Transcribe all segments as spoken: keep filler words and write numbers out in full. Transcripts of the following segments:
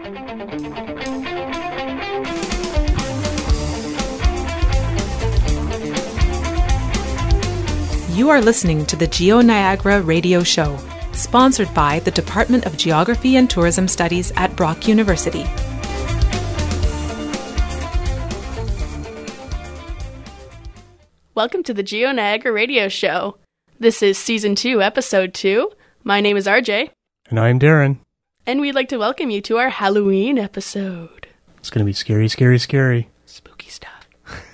You are listening to the GeoNiagara Radio Show, sponsored by the Department of Geography and Tourism Studies at Brock University. Welcome to the GeoNiagara Radio Show. This is Season two, Episode two. My name is R J. And I'm Darren. And we'd like to welcome you to our Halloween episode. It's going to be scary, scary, scary. Spooky stuff.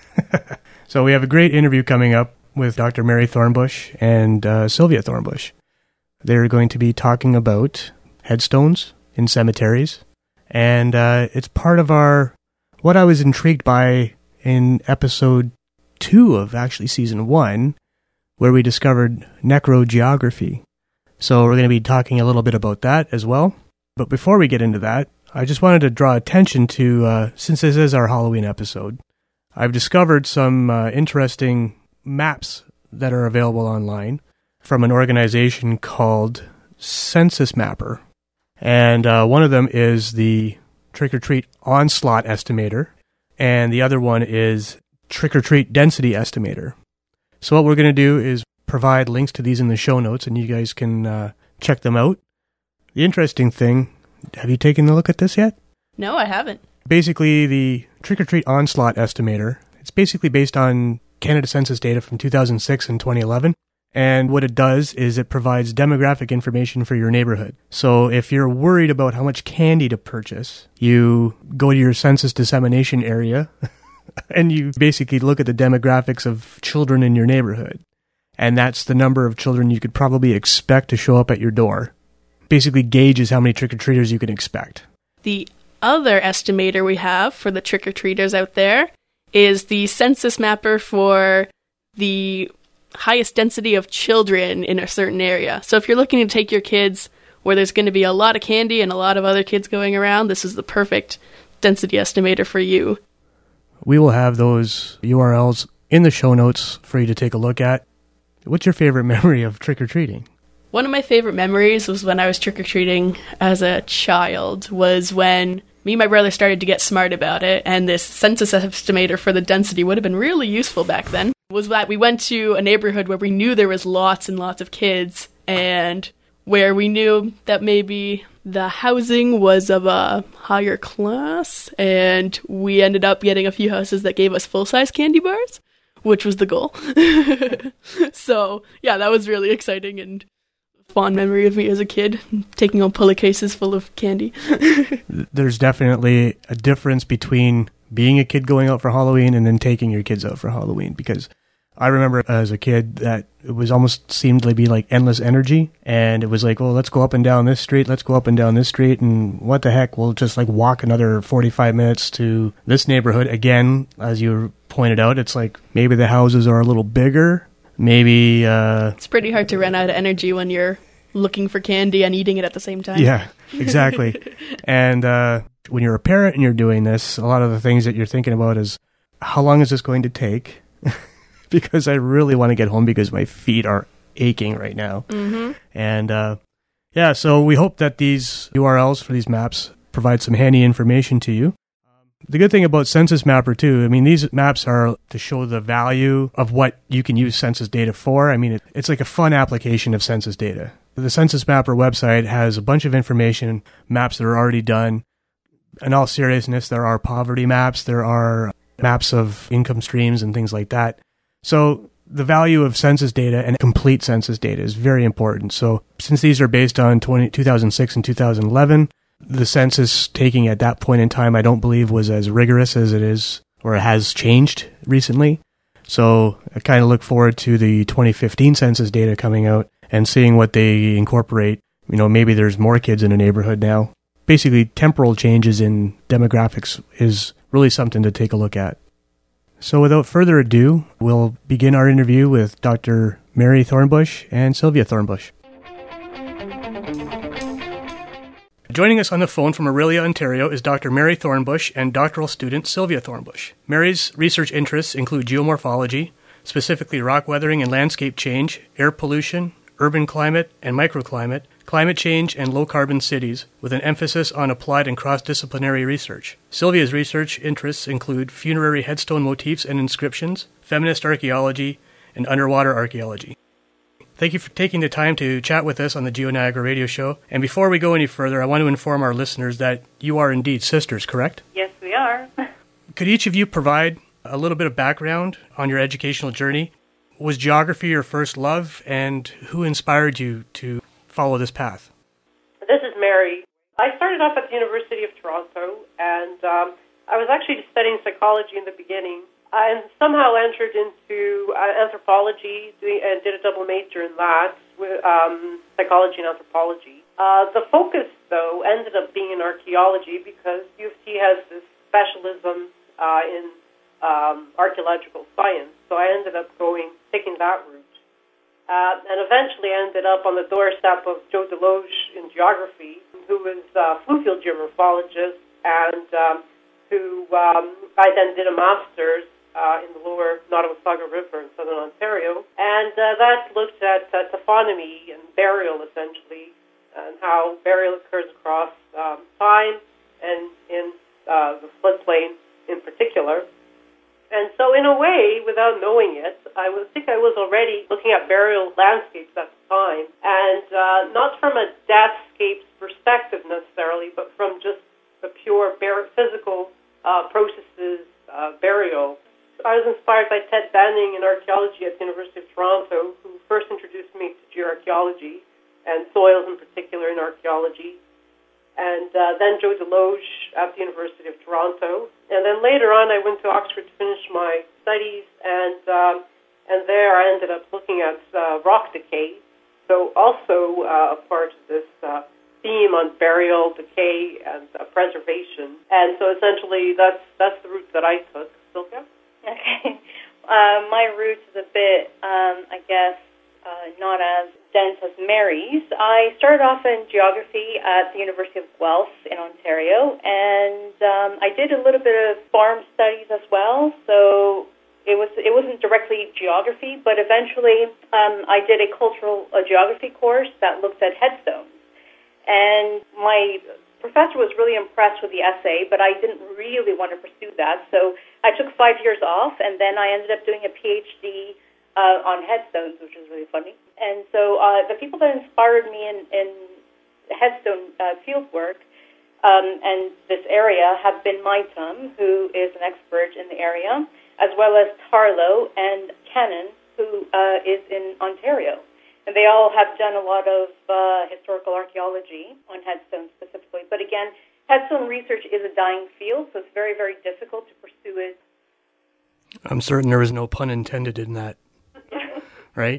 So we have a great interview coming up with Doctor Mary Thornbush and uh, Sylvia Thornbush. They're going to be talking about headstones in cemeteries. And uh, it's part of our, what I was intrigued by in episode two of actually season one, where we discovered necrogeography. So we're going to be talking a little bit about that as well. But before we get into that, I just wanted to draw attention to, uh, since this is our Halloween episode, I've discovered some uh, interesting maps that are available online from an organization called Census Mapper. And uh, one of them is the Trick or Treat Onslaught Estimator, and the other one is Trick or Treat Density Estimator. So what we're going to do is provide links to these in the show notes, and you guys can uh, check them out. The interesting thing, have you taken a look at this yet? No, I haven't. Basically, the Trick or Treat Onslaught Estimator, it's basically based on Canada Census data from two thousand six and twenty eleven. And what it does is it provides demographic information for your neighborhood. So if you're worried about how much candy to purchase, you go to your census dissemination area and you basically look at the demographics of children in your neighborhood. And that's the number of children you could probably expect to show up at your door. Basically gauges how many trick-or-treaters you can expect. The other estimator we have for the trick-or-treaters out there is the Census Mapper for the highest density of children in a certain area. So if you're looking to take your kids where there's going to be a lot of candy and a lot of other kids going around, this is the perfect density estimator for you. We will have those U R Ls in the show notes for you to take a look at. What's your favorite memory of trick-or-treating? One of my favorite memories was when I was trick-or-treating as a child, was when me and my brother started to get smart about it, and this census estimator for the density would have been really useful back then. Was that we went to a neighborhood where we knew there was lots and lots of kids, and where we knew that maybe the housing was of a higher class, and we ended up getting a few houses that gave us full-size candy bars, which was the goal. So, yeah, that was really exciting and fond memory of me as a kid, taking on pillowcases full of candy. There's definitely a difference between being a kid going out for Halloween and then taking your kids out for Halloween, because I remember as a kid that it was almost seemed to be like endless energy, and it was like, well, let's go up and down this street, let's go up and down this street, and what the heck, we'll just like walk another forty-five minutes to this neighborhood. Again, as you pointed out, it's like maybe the houses are a little bigger, maybe... Uh, it's pretty hard to run out of energy when you're looking for candy and eating it at the same time. Yeah, exactly. And uh, when you're a parent and you're doing this, a lot of the things that you're thinking about is, how long is this going to take? Because I really want to get home because my feet are aching right now. Mm-hmm. And uh, yeah, so we hope that these U R Ls for these maps provide some handy information to you. The good thing about Census Mapper too, I mean, these maps are to show the value of what you can use census data for. I mean, it, it's like a fun application of census data. The Census Mapper website has a bunch of information, maps that are already done. In all seriousness, there are poverty maps, there are maps of income streams and things like that. So the value of census data and complete census data is very important. So since these are based on twenty, two thousand six and two thousand eleven, the census taking at that point in time, I don't believe was as rigorous as it is, or it has changed recently. So I kind of look forward to the twenty fifteen census data coming out and seeing what they incorporate. You know, maybe there's more kids in a neighborhood now. Basically, temporal changes in demographics is really something to take a look at. So without further ado, we'll begin our interview with Doctor Mary Thornbush and Sylvia Thornbush. Joining us on the phone from Orillia, Ontario is Doctor Mary Thornbush and doctoral student Sylvia Thornbush. Mary's research interests include geomorphology, specifically rock weathering and landscape change, air pollution, urban climate and microclimate, climate change, and low-carbon cities, with an emphasis on applied and cross-disciplinary research. Sylvia's research interests include funerary headstone motifs and inscriptions, feminist archaeology, and underwater archaeology. Thank you for taking the time to chat with us on the GeoNiagara Radio Show. And before we go any further, I want to inform our listeners that you are indeed sisters, correct? Yes, we are. Could each of you provide a little bit of background on your educational journey? Was geography your first love, and who inspired you to follow this path? This is Mary. I started off at the University of Toronto, and um, I was actually studying psychology in the beginning. I somehow entered into uh, anthropology doing, and did a double major in that, with um, psychology and anthropology. Uh, the focus, though, ended up being in archaeology because U of T has this specialism uh, in um, archaeological science. So I ended up going, taking that route. Uh, and eventually ended up on the doorstep of Joe Deloge in geography, who was a fluvial geomorphologist, and um, who um, I then did a master's Uh, in the lower Nottawasaga River in southern Ontario. And uh, that looked at uh, taphonomy and burial, essentially, and how burial occurs across um, time and in uh, the floodplain in particular. And so in a way, without knowing it, I would think I was already looking at burial landscapes at the time, and uh, not from a deathscapes perspective necessarily, but from just the pure bar- physical uh, processes, uh, burial. I was inspired by Ted Benning in archaeology at the University of Toronto, who first introduced me to geoarchaeology and soils in particular in archaeology. And uh, then Joe Deloge at the University of Toronto. And then later on, I went to Oxford to finish my studies, and um, and there I ended up looking at uh, rock decay. So also uh, a part of this uh, theme on burial, decay, and uh, preservation. And so essentially, that's that's the route that I took. Sylvia? Okay. Uh, my route is a bit, um, I guess, uh, not as dense as Mary's. I started off in geography at the University of Guelph in Ontario, and um, I did a little bit of farm studies as well. So it was it wasn't directly geography, but eventually um, I did a cultural uh, geography course that looked at headstones, and my professor was really impressed with the essay, but I didn't really want to pursue that. So I took five years off, and then I ended up doing a PhD uh, on headstones, which is really funny. And so uh, the people that inspired me in, in headstone uh, field work um, and this area have been Maitum, who is an expert in the area, as well as Tarlo and Cannon, who uh, is in Ontario. And they all have done a lot of uh, historical archaeology on headstones specifically. But again, headstone research is a dying field, so it's very, very difficult to pursue it. I'm certain there was no pun intended in that, right?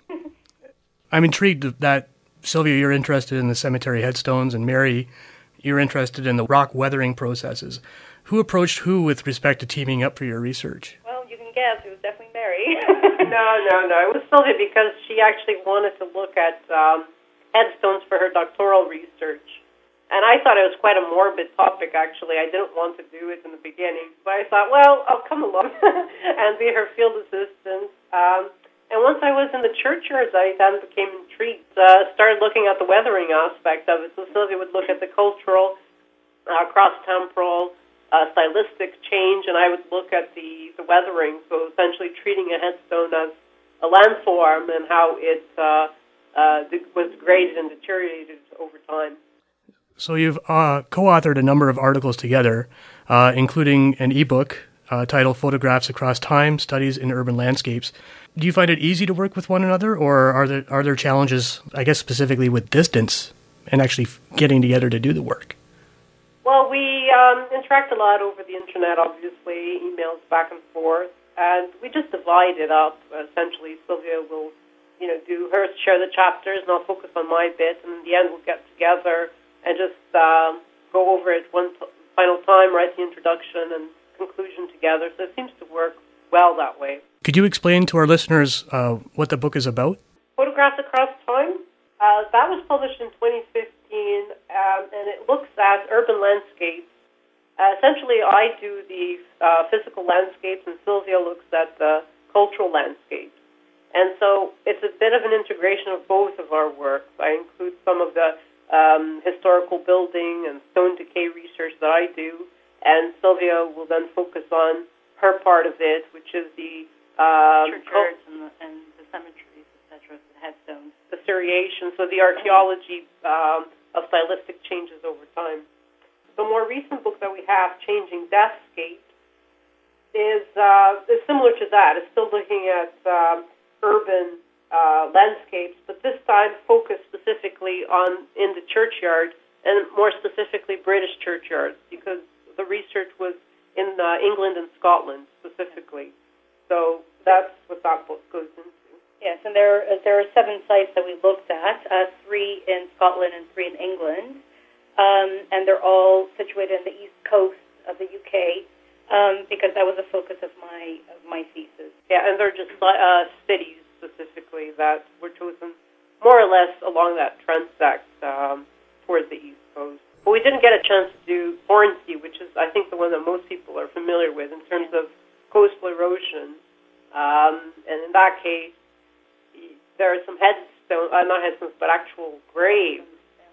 I'm intrigued that, Sylvia, you're interested in the cemetery headstones, and Mary, you're interested in the rock weathering processes. Who approached who with respect to teaming up for your research? Well, you can guess. It was definitely Mary. No, no, no. It was Sylvia because she actually wanted to look at um, headstones for her doctoral research. And I thought it was quite a morbid topic, actually. I didn't want to do it in the beginning. But I thought, well, I'll come along and be her field assistant. Um, and once I was in the churchyards, I then became intrigued, uh, started looking at the weathering aspect of it. So Sylvia would look at the cultural, uh, cross-temporal, uh, stylistic change, and I would look at the, the weathering, so essentially treating a headstone as a landform and how it uh, uh, was degraded and deteriorated over time. So you've uh, co-authored a number of articles together, uh, including an ebook uh, titled Photographs Across Time, Studies in Urban Landscapes. Do you find it easy to work with one another, or are there are there challenges, I guess specifically with distance and actually getting together to do the work? Well, we um, interact a lot over the internet, obviously, emails back and forth, and we just divide it up. Essentially, Sylvia will, you know, do her share the chapters, and I'll focus on my bit, and in the end we'll get together and just um, go over it one t- final time, write the introduction and conclusion together. So it seems to work well that way. Could you explain to our listeners uh, what the book is about? Photographs Across Time. Uh, that was published in twenty fifteen, um, and it looks at urban landscapes. Uh, essentially, I do the uh, physical landscapes, and Sylvia looks at the cultural landscapes. And so it's a bit of an integration of both of our work. I include some of the um, historical building and stone decay research that I do, and Sylvia will then focus on her part of it, which is the um, churchyards and, the, and the cemeteries, et cetera, the headstones. The seriation, so the archaeology um, of stylistic changes over time. The more recent book that we have, Changing Deathscape, is, uh, is similar to that. It's still looking at um, urban uh, landscapes, but this time focused specifically on in the churchyard, and more specifically British churchyards, because the research was in uh, England and Scotland specifically. So that's what that book goes into. Yes, and there there are seven sites that we looked at, uh, three in Scotland and three in England, um, and they're all situated on the east coast of the U K, um, because that was the focus of my of my thesis. Yeah, and they're just uh, cities specifically that were chosen more or less along that transect um, towards the east coast. But we didn't get a chance to do Hornsey, which is, I think, the one that most people are familiar with in terms of coastal erosion. Um, and in that case, there are some headstones, uh, not headstones, but actual graves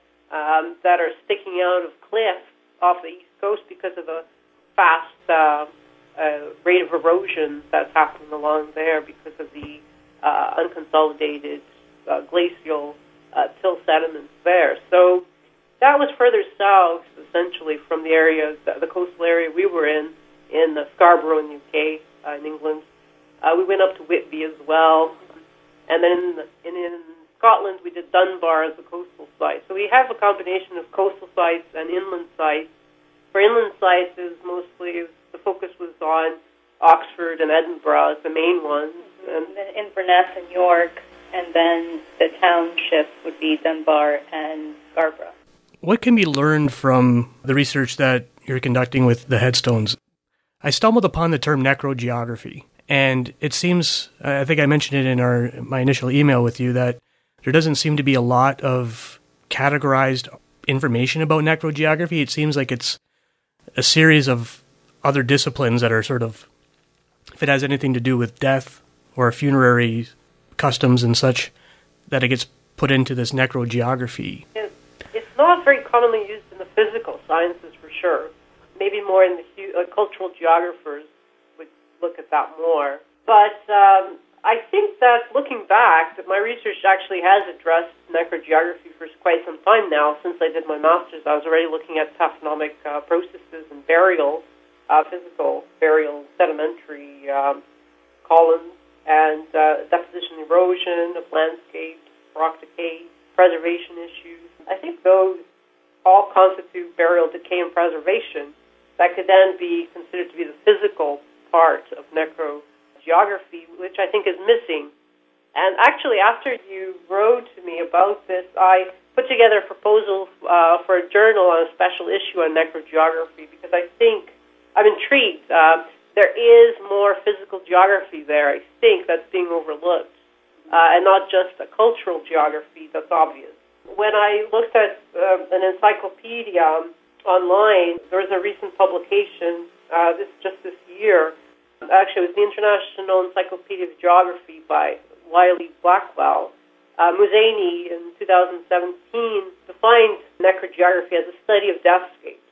um, that are sticking out of cliffs off the east coast because of the fast uh, uh, rate of erosion that's happening along there because of the uh, unconsolidated uh, glacial uh, till sediments there. So that was further south, essentially, from the area, the, the coastal area we were in, in the Scarborough in the U K, uh, in England. Uh, we went up to Whitby as well. And then in, in Scotland, we did Dunbar as a coastal site. So we have a combination of coastal sites and inland sites. For inland sites, is mostly the focus was on Oxford and Edinburgh as the main ones. And then Inverness and York, and then the townships would be Dunbar and Scarborough. What can be learned from the research that you're conducting with the headstones? I stumbled upon the term necrogeography, and it seems, I think I mentioned it in our my initial email with you, that there doesn't seem to be a lot of categorized information about necrogeography. It seems like it's a series of other disciplines that are sort of, if it has anything to do with death or funerary customs and such, that it gets put into this necrogeography. It's, it's not very commonly used in the physical sciences, for sure. Maybe more in the uh, cultural geographers would look at that more. But um, I think that looking back, that my research actually has addressed necrogeography for quite some time now. Since I did my master's, I was already looking at taphonomic uh, processes and burial, uh, physical burial, sedimentary um, columns, and uh, deposition erosion of landscapes, rock decay, preservation issues. I think those all constitute burial decay and preservation that could then be considered to be the physical part of necrogeography, which I think is missing. And actually, after you wrote to me about this, I put together a proposal uh, for a journal on a special issue on necrogeography because I think, I'm intrigued. Uh, there is more physical geography there, I think, that's being overlooked, uh, and not just a cultural geography that's obvious. When I looked at uh, an encyclopedia online, there was a recent publication, uh, this just this year, actually it was the International Encyclopedia of Geography by Wiley Blackwell. Uh, Muzeni in two thousand seventeen defined necrogeography as a study of deathscapes,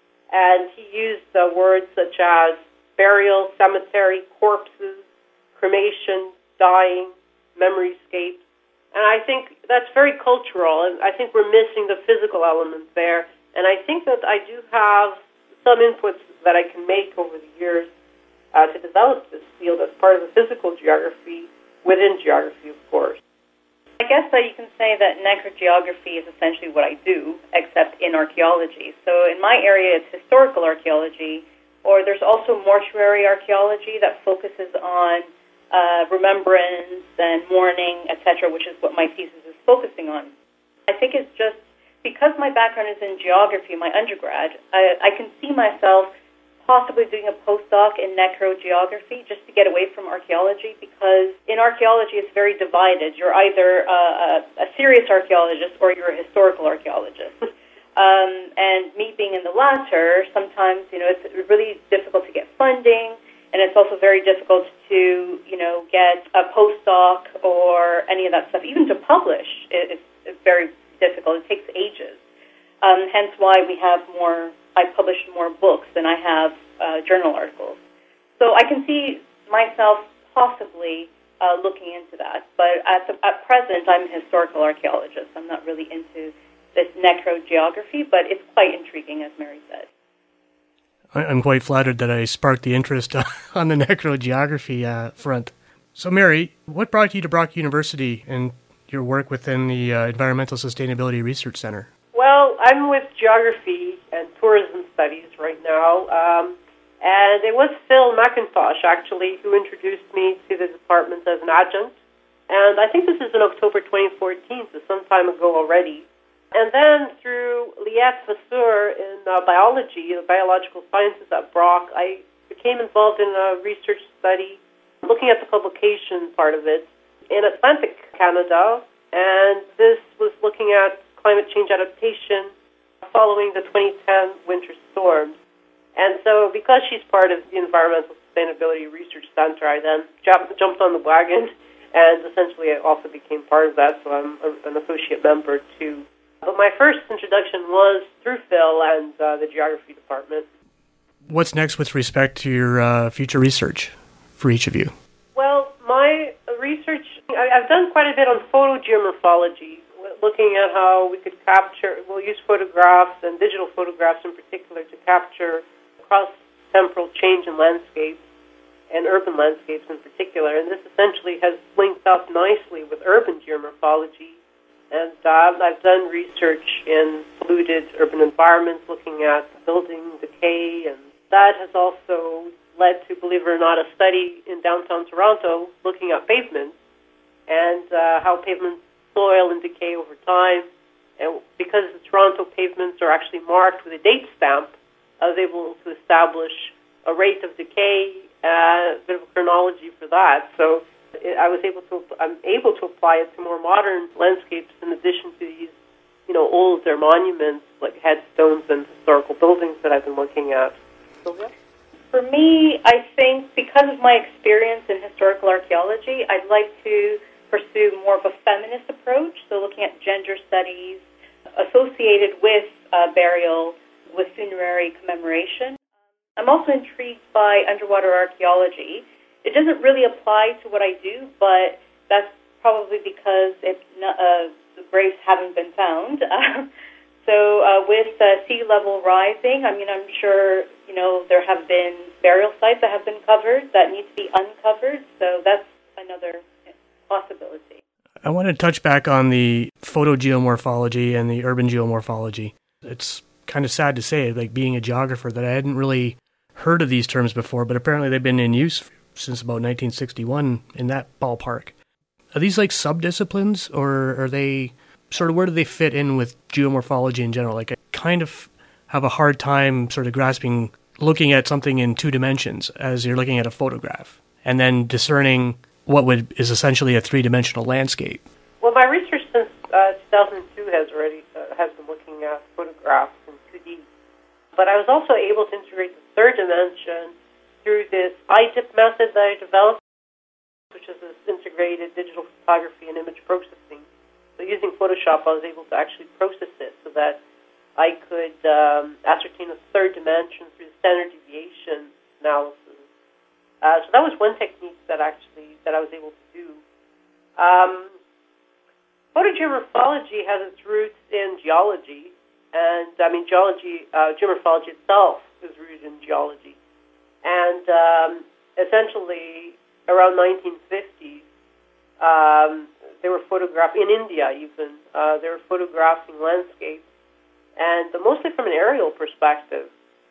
and he used uh, words such as burial, cemetery, corpses, cremation, dying, memoryscapes. And I think that's very cultural, and I think we're missing the physical element there. And I think that I do have some inputs that I can make over the years uh, to develop this field as part of the physical geography within geography, of course. I guess that you can say that necrogeography is essentially what I do, except in archaeology. So in my area, it's historical archaeology, or there's also mortuary archaeology that focuses on uh, remembrance and mourning, et cetera, which is what my thesis is focusing on. I think it's just because my background is in geography, my undergrad, I, I can see myself possibly doing a postdoc in necrogeography just to get away from archaeology, because in archaeology it's very divided. You're either uh, a, a serious archaeologist or you're a historical archaeologist. Um, and me being in the latter, sometimes, you know, it's really difficult to get funding. And it's also very difficult to, you know, get a postdoc or any of that stuff. Even to publish, it, it's, it's very difficult. It takes ages. Um, hence why we have more, I publish more books than I have uh, journal articles. So I can see myself possibly uh, looking into that. But at, the, at present, I'm a historical archaeologist. I'm not really into this necrogeography, but it's quite intriguing, as Mary said. I'm quite flattered that I sparked the interest on the necrogeography uh, front. So, Mary, what brought you to Brock University and your work within the uh, Environmental Sustainability Research Center? Well, I'm with Geography and Tourism Studies right now, um, and it was Phil McIntosh, actually, who introduced me to the department as an adjunct. And I think this is in October twenty fourteen, so some time ago already. And then through Liette Vasseur in uh, biology, the biological sciences at Brock, I became involved in a research study looking at the publication part of it in Atlantic Canada. And this was looking at climate change adaptation following the twenty ten winter storms. And so because she's part of the Environmental Sustainability Research Center, I then jumped, jumped on the wagon, and essentially I also became part of that, so I'm an associate member too. But my first introduction was through Phil and uh, the geography department. What's next with respect to your uh, future research for each of you? Well, my research, I, I've done quite a bit on photogeomorphology, looking at how we could capture, we'll use photographs and digital photographs in particular to capture cross-temporal change in landscapes and urban landscapes in particular. And this essentially has linked up nicely with urban geomorphology. And uh, I've done research in polluted urban environments, looking at building decay, and that has also led to, believe it or not, a study in downtown Toronto looking at pavements and uh, how pavements soil and decay over time. And because the Toronto pavements are actually marked with a date stamp, I was able to establish a rate of decay, uh, a bit of a chronology for that. So I was able to, I'm able to apply it to more modern landscapes in addition to these, you know, older monuments like headstones and historical buildings that I've been looking at. So, yeah. For me, I think because of my experience in historical archaeology, I'd like to pursue more of a feminist approach, so looking at gender studies associated with uh, burial, with funerary commemoration. I'm also intrigued by underwater archaeology. It doesn't really apply to what I do, but that's probably because it, uh, the graves haven't been found. so uh, with uh, sea level rising, I mean, I'm sure, you know, there have been burial sites that have been covered that need to be uncovered, so that's another possibility. I want to touch back on the photogeomorphology and the urban geomorphology. It's kind of sad to say, like being a geographer, that I hadn't really heard of these terms before, but apparently they've been in use since about nineteen sixty-one, in that ballpark. Are these like subdisciplines, or are they sort of, where do they fit in with geomorphology in general? Like I kind of have a hard time sort of grasping, looking at something in two dimensions as you're looking at a photograph, and then discerning what would is essentially a three-dimensional landscape. Well, my research since uh, two thousand two has already uh, has been looking at photographs in two D, but I was also able to integrate the third dimension through this I D I P method that I developed, which is this integrated digital photography and image processing. So using Photoshop, I was able to actually process it so that I could um, ascertain a third dimension through the standard deviation analysis. Uh, so that was one technique that actually that I was able to do. Um, photogeomorphology has its roots in geology, and I mean geology, uh, geomorphology itself is rooted in geology. And um, essentially, around nineteen fifties, um, they were photographing, in India even, uh, they were photographing landscapes, and mostly from an aerial perspective.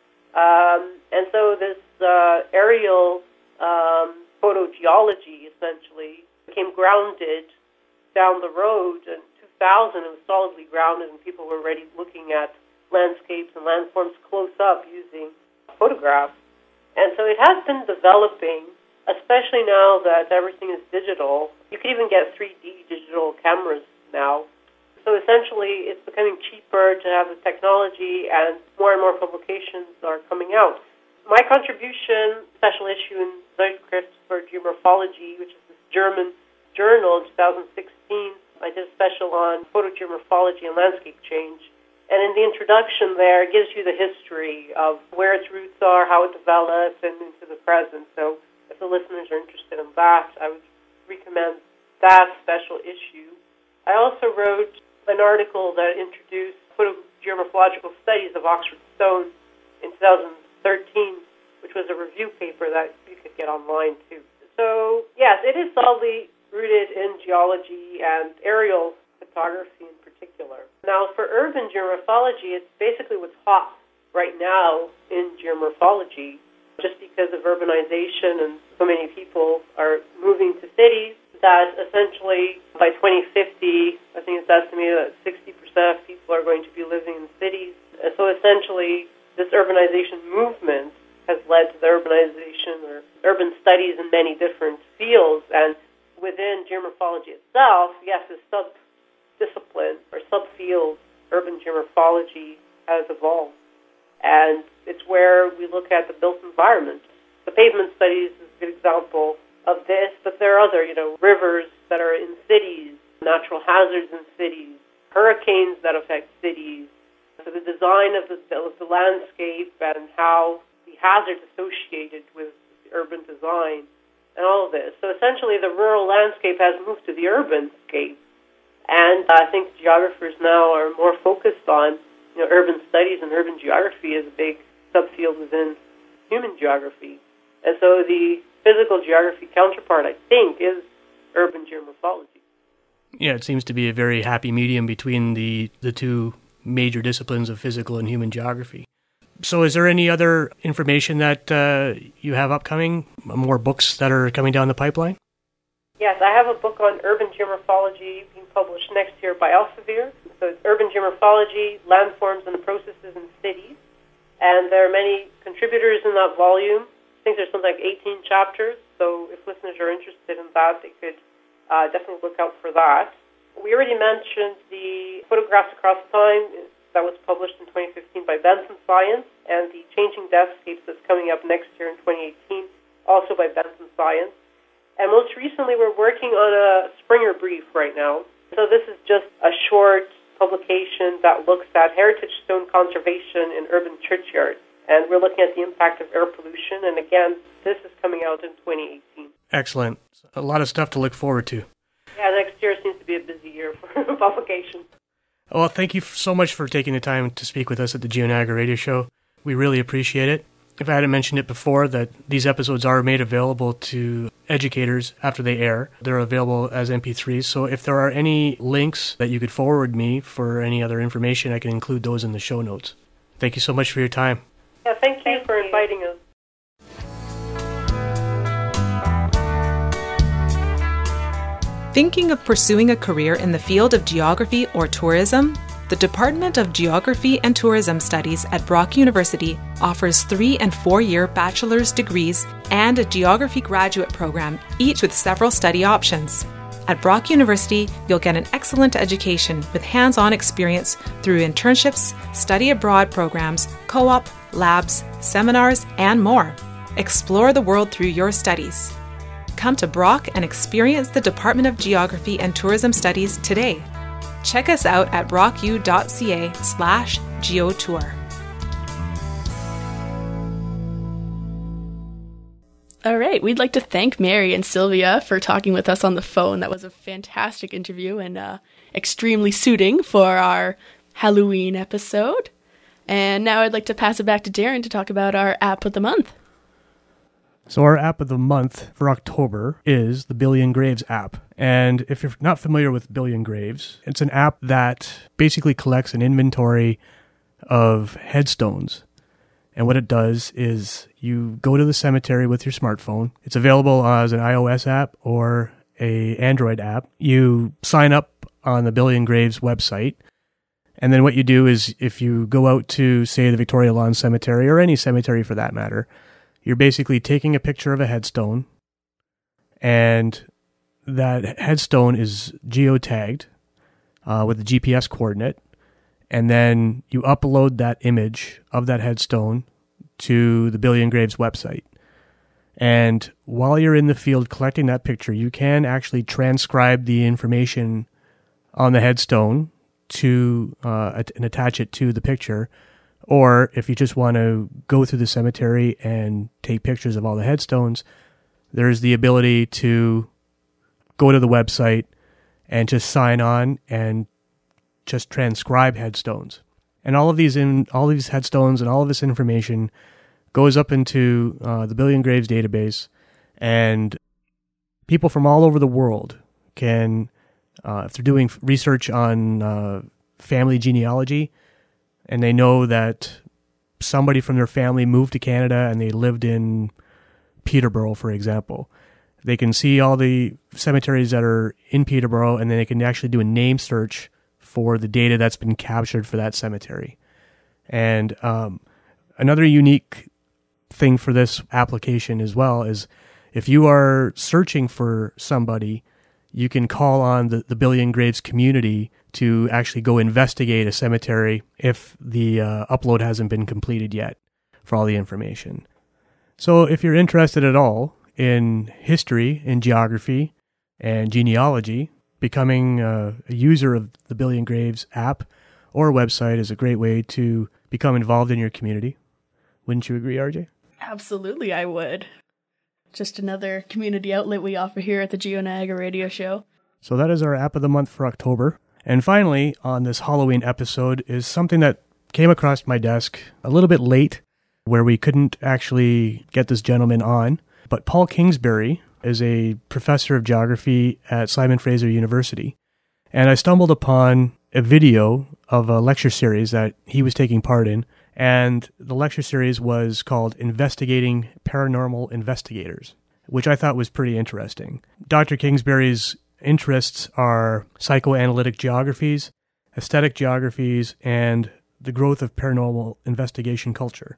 Um, and so this uh, aerial um, photogeology, essentially, became grounded down the road. In two thousand, it was solidly grounded, and people were already looking at landscapes and landforms close up using photographs. And so it has been developing, especially now that everything is digital. You can even get three D digital cameras now. So essentially, it's becoming cheaper to have the technology, and more and more publications are coming out. my contribution, special issue in Zeitschrift for Geomorphology, which is this German journal in two thousand sixteen, I did a special on photogeomorphology and landscape change. And in the introduction there, it gives you the history of where its roots are, how it developed, and into the present. So if the listeners are interested in that, I would recommend that special issue. I also wrote an article that introduced photogeomorphological studies of Oxford stone in two thousand thirteen, which was a review paper that you could get online too. So yes, it is solidly rooted in geology and aerial photography in particular. Now, for urban geomorphology, it's basically what's hot right now in geomorphology, just because of urbanization and so many people are moving to cities that essentially by twenty fifty, I think it's estimated that sixty percent of people are going to be living in cities. And so essentially, this urbanization movement has led to the urbanization or urban studies in many different fields. And within geomorphology itself, yes, this sub-discipline or subfield, urban geomorphology, has evolved. And it's where we look at the built environment. The pavement studies is a good example of this, but there are other, you know, rivers that are in cities, natural hazards in cities, hurricanes that affect cities. So the design of the, of the landscape and how the hazards associated with urban design and all of this. So essentially the rural landscape has moved to the urban scape. And I think geographers now are more focused on, you know, urban studies, and urban geography is a big subfield within human geography. And so the physical geography counterpart, I think, is urban geomorphology. Yeah, it seems to be a very happy medium between the, the two major disciplines of physical and human geography. So is there any other information that uh, you have upcoming, more books that are coming down the pipeline? Yes, I have a book on urban geomorphology being published next year by Elsevier. So it's Urban Geomorphology, Landforms and the Processes in Cities. And there are many contributors in that volume. I think there's something like eighteen chapters. So if listeners are interested in that, they could uh, definitely look out for that. We already mentioned the Photographs Across Time that was published in twenty fifteen by Benson Science, and the Changing Deathscapes that's coming up next year in twenty eighteen, also by Benson Science. And most recently, we're working on a Springer Brief right now. So this is just a short publication that looks at heritage stone conservation in urban churchyards. And we're looking at the impact of air pollution. And again, this is coming out in twenty eighteen. Excellent. A lot of stuff to look forward to. Yeah, next year seems to be a busy year for publication. Well, thank you so much for taking the time to speak with us at the GeoNiagara Radio Show. We really appreciate it. If I hadn't mentioned it before, that these episodes are made available to educators after they air. They're available as M P threes, so if there are any links that you could forward me for any other information, I can include those in the show notes. Thank you so much for your time. Yeah, thank you thank for you. inviting us. Thinking of pursuing a career in the field of geography or tourism? The Department of Geography and Tourism Studies at Brock University offers three- and four-year bachelor's degrees and a geography graduate program, each with several study options. At Brock University, you'll get an excellent education with hands-on experience through internships, study abroad programs, co-op, labs, seminars, and more. Explore the world through your studies. Come to Brock and experience the Department of Geography and Tourism Studies today. Check us out at brocku.ca slash geotour. All right, we'd like to thank Mary and Sylvia for talking with us on the phone. That was a fantastic interview and uh, extremely suiting for our Halloween episode. And now I'd like to pass it back to Darren to talk about our app of the month. So our app of the month for October is the Billion Graves app. And if you're not familiar with Billion Graves, it's an app that basically collects an inventory of headstones. And what it does is you go to the cemetery with your smartphone. It's available as an iOS app or a Android app. You sign up on the Billion Graves website. And then what you do is if you go out to, say, the Victoria Lawn Cemetery, or any cemetery for that matter, you're basically taking a picture of a headstone, and that headstone is geotagged uh, with a G P S coordinate, and then you upload that image of that headstone to the Billion Graves website. And while you're in the field collecting that picture, you can actually transcribe the information on the headstone to uh, and attach it to the picture. Or if you just want to go through the cemetery and take pictures of all the headstones, there's the ability to go to the website and just sign on and just transcribe headstones. And all of these in all these headstones and all of this information goes up into uh, the Billion Graves database, and people from all over the world can, uh, if they're doing research on uh, family genealogy, and they know that somebody from their family moved to Canada and they lived in Peterborough, for example, they can see all the cemeteries that are in Peterborough, and then they can actually do a name search for the data that's been captured for that cemetery. And um, another unique thing for this application as well is if you are searching for somebody, you can call on the, the Billion Graves community to actually go investigate a cemetery if the uh, upload hasn't been completed yet for all the information. So if you're interested at all in history, in geography, and genealogy, becoming uh, a user of the Billion Graves app or website is a great way to become involved in your community. Wouldn't you agree, R J? Absolutely, I would. Just another community outlet we offer here at the Geo Niagara Radio Show. So that is our app of the month for October. And finally, on this Halloween episode is something that came across my desk a little bit late, where we couldn't actually get this gentleman on. But Paul Kingsbury is a professor of geography at Simon Fraser University. And I stumbled upon a video of a lecture series that he was taking part in. And the lecture series was called Investigating Paranormal Investigators, which I thought was pretty interesting. Doctor Kingsbury's interests are psychoanalytic geographies, aesthetic geographies, and the growth of paranormal investigation culture.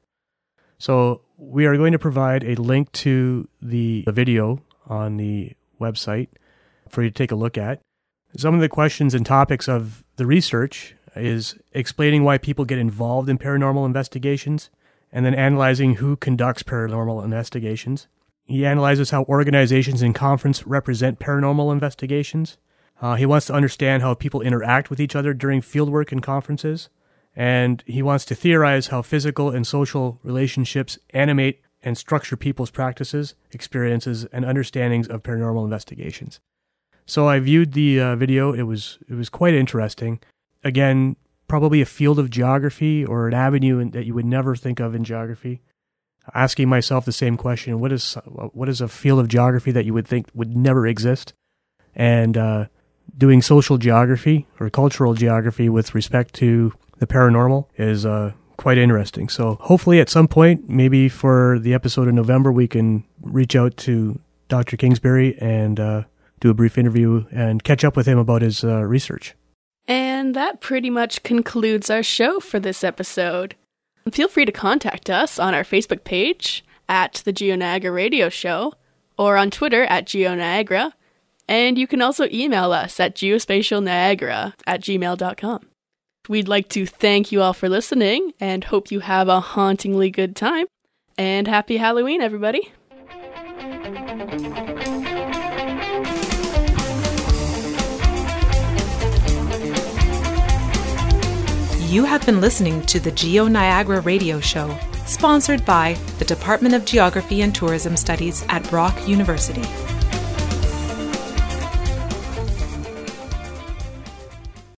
So we are going to provide a link to the, the video on the website for you to take a look at. Some of the questions and topics of the research is explaining why people get involved in paranormal investigations, and then analyzing who conducts paranormal investigations. He analyzes how organizations and conferences represent paranormal investigations. Uh, he wants to understand how people interact with each other during fieldwork and conferences. And he wants to theorize how physical and social relationships animate and structure people's practices, experiences, and understandings of paranormal investigations. So I viewed the uh, video. It was it was quite interesting. Again, probably a field of geography or an avenue in, that you would never think of in geography. Asking myself the same question: what is what is a field of geography that you would think would never exist? And uh, doing social geography or cultural geography with respect to the paranormal is uh, quite interesting. So hopefully at some point, maybe for the episode in November, we can reach out to Doctor Kingsbury and uh, do a brief interview and catch up with him about his uh, research. And that pretty much concludes our show for this episode. Feel free to contact us on our Facebook page at the Geo Niagara Radio Show or on Twitter at Geo Niagara. And you can also email us at geospatialniagara at gmail dot com. We'd like to thank you all for listening and hope you have a hauntingly good time. And happy Halloween, everybody. You have been listening to the Geo Niagara Radio Show, sponsored by the Department of Geography and Tourism Studies at Brock University.